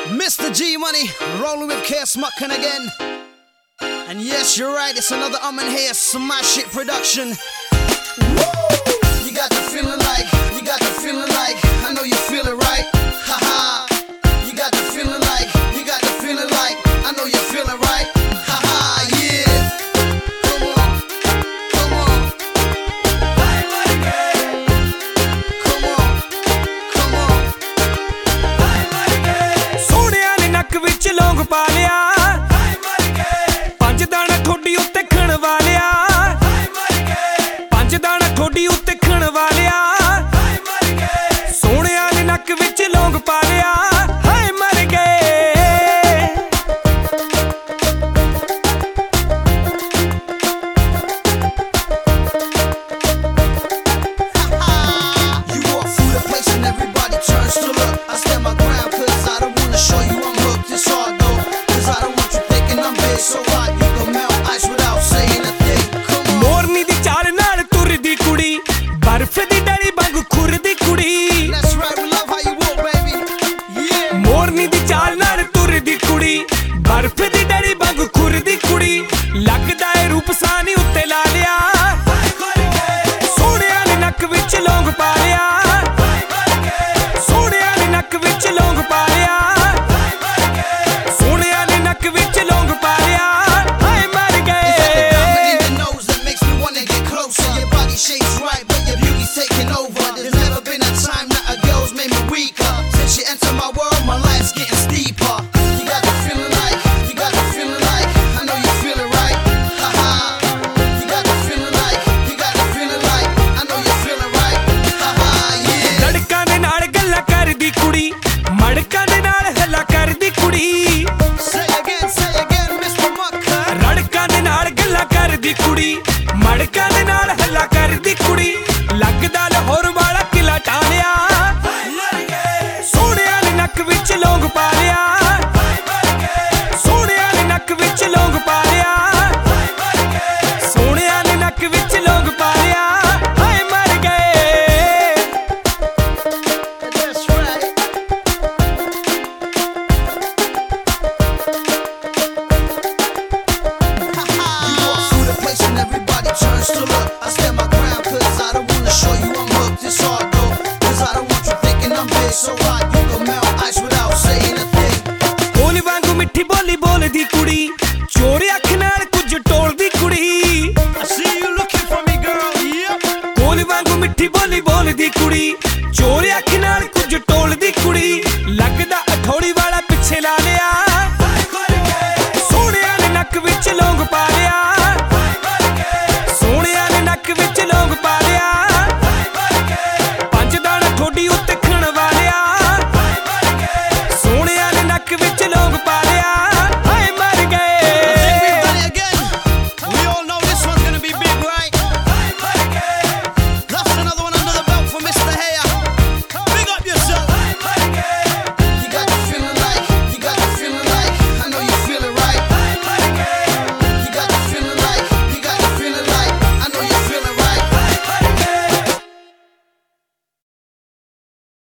Mr. G Money, rolling with K Smuckin again. And yes, you're right, it's another and here, smash it production. Woo! You got the feeling like, I know you feel it right. Haha. You got the feeling like, I know you feel it right. Haha, yeah. Come on. Come on. Sonia ने नक विच लौंग पा लिया, पंज दाना ठोडी उत्ते खण वालिया, पंज दाना ठोडी उत्ते खण वालिया। सोनिया ने नक विच लौंग पा लिया, हाय मर गए। You walk through the place and everybody turns to look. I stand my ground cause I don't wanna show you I'm hooked. It's hard though, cause I don't want you thinking I'm big. So hot you can melt ice without saying a thing. Come on. मोरनी दी चाल नाल तुरदी कुड़ी, बर्फ दी डली वांगू खुरदी कुड़ी। That's right, we love how you walk, baby. Yeah. मोरनी दी चाल नाल तुरदी कुड़ी, बर्फ दी डली वांगू खुरदी कुड़ी। लगदा है रूप सानी उत्ते ला लिया, सोनिया ने नक विच लौंग पा लिया, सोनिया ने नक विच लौंग पा लिया, सोनिया ने नक विच लौंग पा लिया, हाय मर It's गए। like the diamond in your nose that makes me wanna get closer. Your body shape's right, but your beauty's taking over. There's never been a time that a girl's made me weaker. Since you entered my world, my life's getting steeper. You got the feeling like, I know you feel it right. Haha. You got the feeling like, I know you feel it right. Haha, yeah. लड़कां दे नाल गल्लां करदी कुड़ी, मड़कां दे नाल हल्ला करदी कुड़ी। Say again, Mr. Mucker. रड़कां दे नाल गल्लां करदी कुड़ी, मड़कां दे नाल हल्ला करदी कुड़ी। लगदा लाहौर वाला किला टालिया, सोनिया ने नक विच लौंग पा लिया, सोनिया ने नक विच लौंग पा लिया, सोनिया ने नक विच लौंग पा लिया, हाय मर गए। That's right. You walk through the place and everybody turns to look. I stand my ground cause I don't wanna show you I'm hooked. It's hard though, cause I don't want you thinking I'm big. So hot you can melt ice without saying a thing. बोल वांगू मिठी बोली बोलदी कुड़ी,